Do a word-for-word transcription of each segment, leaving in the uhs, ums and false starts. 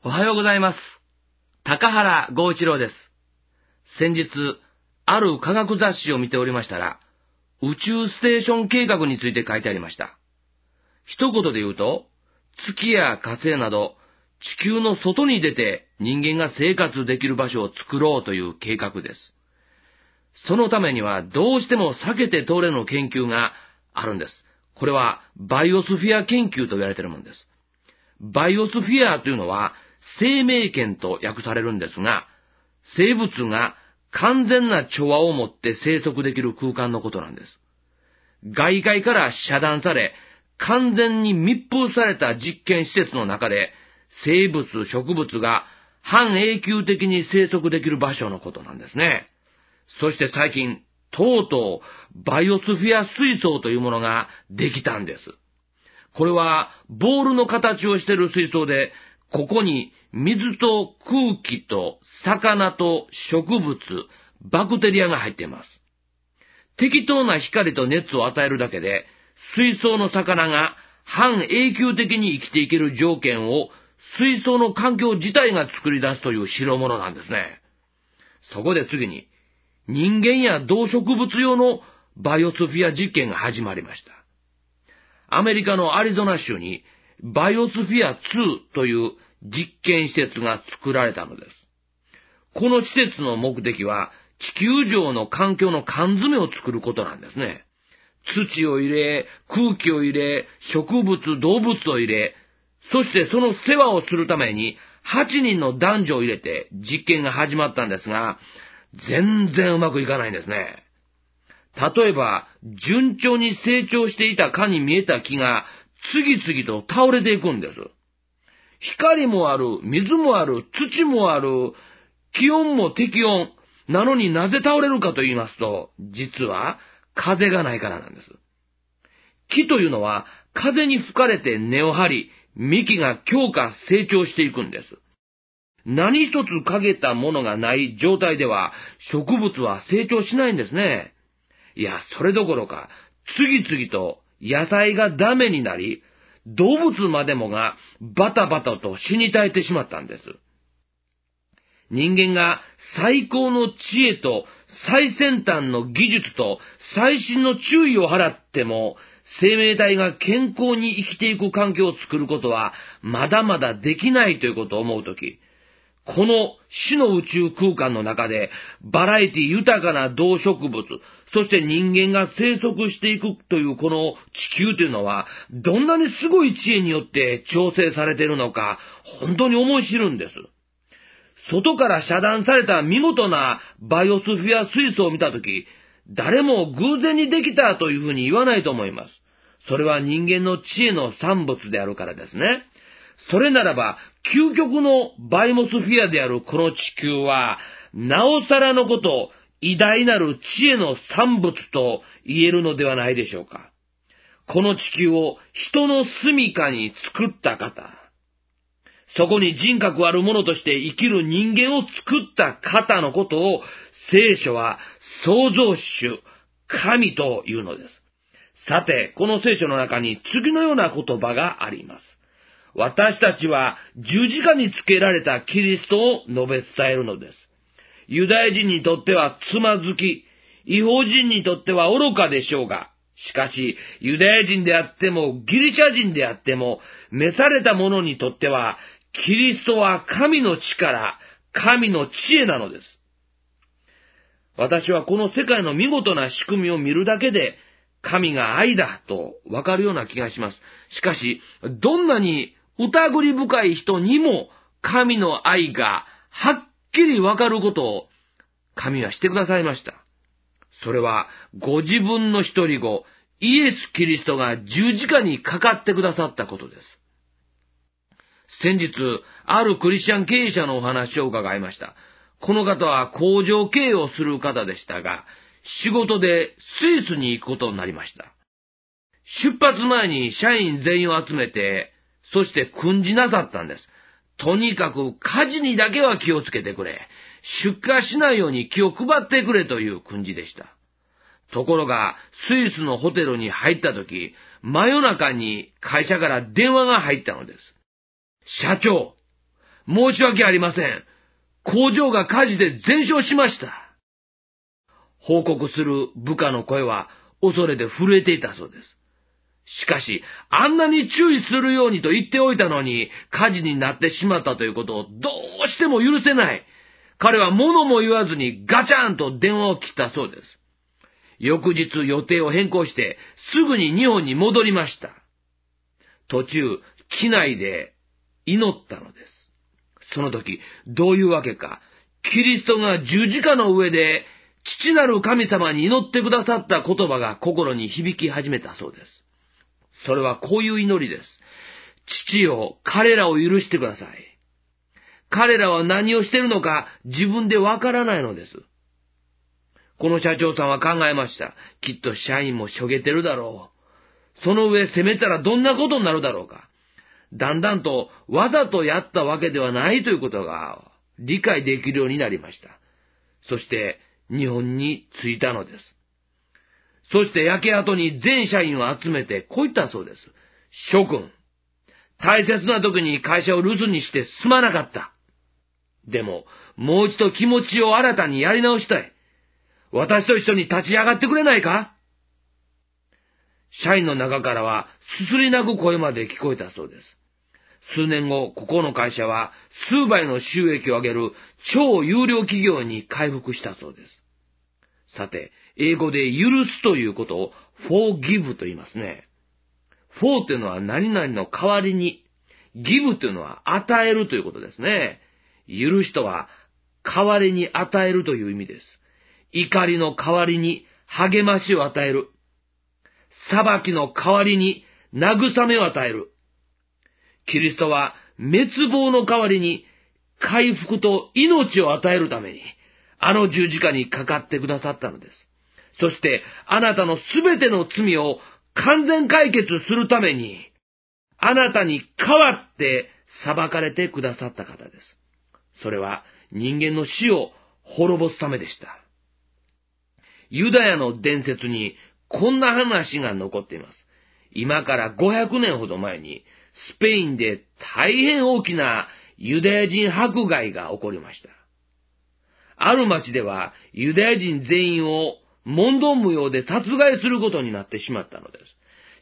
おはようございます。高原剛一郎です。先日、ある科学雑誌を見ておりましたら、宇宙ステーション計画について書いてありました。一言で言うと、月や火星など、地球の外に出て人間が生活できる場所を作ろうという計画です。そのためにはどうしても避けて通れぬ研究があるんです。これはバイオスフィア研究と言われているものです。バイオスフィアというのは生命圏と訳されるんですが、生物が完全な調和を持って生息できる空間のことなんです。外界から遮断され、完全に密封された実験施設の中で、生物、植物が半永久的に生息できる場所のことなんですね。そして最近、とうとうバイオスフィア水槽というものができたんです。これはボールの形をしている水槽で、ここに水と空気と魚と植物、バクテリアが入っています。適当な光と熱を与えるだけで、水槽の魚が半永久的に生きていける条件を水槽の環境自体が作り出すという代物なんですね。そこで次に、人間や動植物用のバイオスフィア実験が始まりました。アメリカのアリゾナ州にバイオスフィアツーという実験施設が作られたのです。この施設の目的は地球上の環境の缶詰を作ることなんですね。土を入れ、空気を入れ、植物、動物を入れ、そしてその世話をするためにはちにんの男女を入れて実験が始まったんですが、全然うまくいかないんですね。例えば、順調に成長していたかに見えた木が次々と倒れていくんです。光もある、水もある、土もある、気温も適温。なのになぜ倒れるかと言いますと、実は風がないからなんです。木というのは風に吹かれて根を張り、幹が強化成長していくんです。何一つ陰ったものがない状態では植物は成長しないんですね。いや、それどころか、次々と野菜がダメになり、動物までもがバタバタと死に絶えてしまったんです。人間が最高の知恵と最先端の技術と最新の注意を払っても、生命体が健康に生きていく環境を作ることはまだまだできないということを思うとき、この死の宇宙空間の中でバラエティ豊かな動植物、そして人間が生息していくというこの地球というのはどんなにすごい知恵によって調整されているのか本当に思い知るんです。外から遮断された見事なバイオスフィア水槽を見たとき、誰も偶然にできたというふうに言わないと思います。それは人間の知恵の産物であるからですね。それならば、究極のバイオスフィアであるこの地球は、なおさらのこと、偉大なる知恵の産物と言えるのではないでしょうか。この地球を人の住処に作った方、そこに人格あるものとして生きる人間を作った方のことを聖書は創造主、神というのです。さて、この聖書の中に次のような言葉があります。私たちは十字架につけられたキリストを述べ伝えるのです。ユダヤ人にとってはつまずき、異邦人にとっては愚かでしょうが、しかしユダヤ人であってもギリシャ人であっても召された者にとってはキリストは神の力、神の知恵なのです。私はこの世界の見事な仕組みを見るだけで神が愛だとわかるような気がします。しかし、どんなに疑り深い人にも神の愛がはっきりわかることを神はしてくださいました。それはご自分の一人子イエス・キリストが十字架にかかってくださったことです。先日、あるクリスチャン経営者のお話を伺いました。この方は工場経営をする方でしたが、仕事でスイスに行くことになりました。出発前に社員全員を集めて、そして訓示なさったんです。とにかく火事にだけは気をつけてくれ。出荷しないように気を配ってくれという訓示でした。ところが、スイスのホテルに入ったとき、真夜中に会社から電話が入ったのです。社長、 申し訳ありません。工場が火事で全焼しました。報告する部下の声は恐れで震えていたそうです。しかし、あんなに注意するようにと言っておいたのに、火事になってしまったということをどうしても許せない。彼は物も言わずにガチャンと電話を切ったそうです。翌日予定を変更してすぐに日本に戻りました。途中、機内で祈ったのです。その時、どういうわけか、キリストが十字架の上で父なる神様に祈ってくださった言葉が心に響き始めたそうです。それはこういう祈りです。父よ、彼らを許してください。彼らは何をしているのか自分でわからないのです。この社長さんは考えました。きっと社員もしょげてるだろう。その上責めたらどんなことになるだろうか。だんだんとわざとやったわけではないということが理解できるようになりました。そして日本に着いたのです。そして焼け跡に全社員を集めてこう言ったそうです。諸君、大切な時に会社を留守にしてすまなかった。でも、もう一度気持ちを新たにやり直したい。私と一緒に立ち上がってくれないか？社員の中からはすすり泣く声まで聞こえたそうです。数年後、ここの会社は数倍の収益を上げる超有料企業に回復したそうです。さて、英語で許すということを forgive と言いますね。for というのは何々の代わりに、give というのは与えるということですね。許しとは代わりに与えるという意味です。怒りの代わりに励ましを与える。裁きの代わりに慰めを与える。キリストは滅亡の代わりに回復と命を与えるために、あの十字架にかかってくださったのです。そして、あなたのすべての罪を完全解決するために、あなたに代わって裁かれてくださった方です。それは人間の死を滅ぼすためでした。ユダヤの伝説にこんな話が残っています。今からごひゃくねんほど前に、スペインで大変大きなユダヤ人迫害が起こりました。ある町ではユダヤ人全員を問答無用で殺害することになってしまったのです。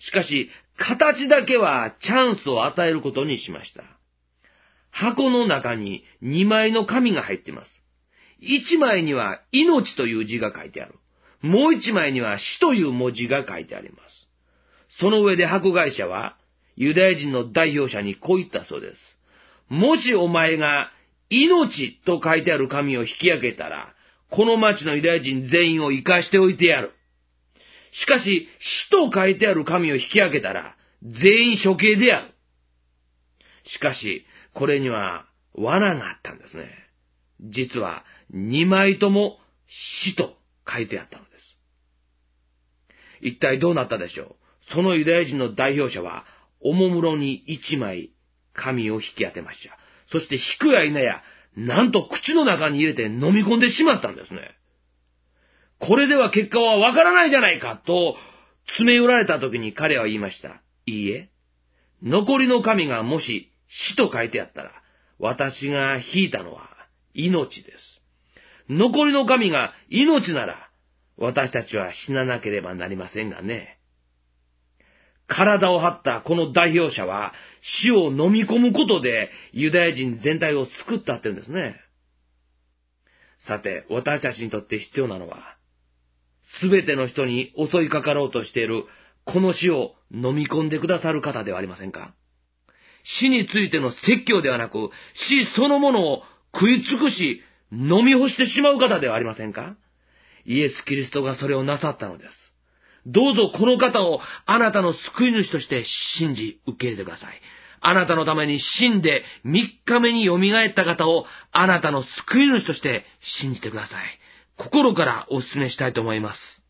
しかし、形だけはチャンスを与えることにしました。箱の中ににまいの紙が入っています。いちまいには命という字が書いてある。もういちまいには死という文字が書いてあります。その上で迫害者はユダヤ人の代表者にこう言ったそうです。もしお前が命と書いてある紙を引き上げたら、この町のユダヤ人全員を生かしておいてやる。しかし、死と書いてある紙を引き上げたら、全員処刑である。しかし、これには罠があったんですね。実は、にまいとも死と書いてあったのです。一体どうなったでしょう。そのユダヤ人の代表者は、おもむろにいちまい紙を引き当てました。そして引くや否や、なんと口の中に入れて飲み込んでしまったんですね。これでは結果はわからないじゃないかと詰め寄られた時に彼は言いました。いいえ、残りの紙がもし死と書いてあったら、私が引いたのは命です。残りの紙が命なら、私たちは死ななければなりませんがね。体を張ったこの代表者は死を飲み込むことでユダヤ人全体を救ったって言うんですね。さて、私たちにとって必要なのは、すべての人に襲いかかろうとしているこの死を飲み込んでくださる方ではありませんか？死についての説教ではなく、死そのものを食い尽くし、飲み干してしまう方ではありませんか？イエス・キリストがそれをなさったのです。どうぞこの方をあなたの救い主として信じ受け入れてください。あなたのために死んでみっかめに蘇った方をあなたの救い主として信じてください。心からお勧めしたいと思います。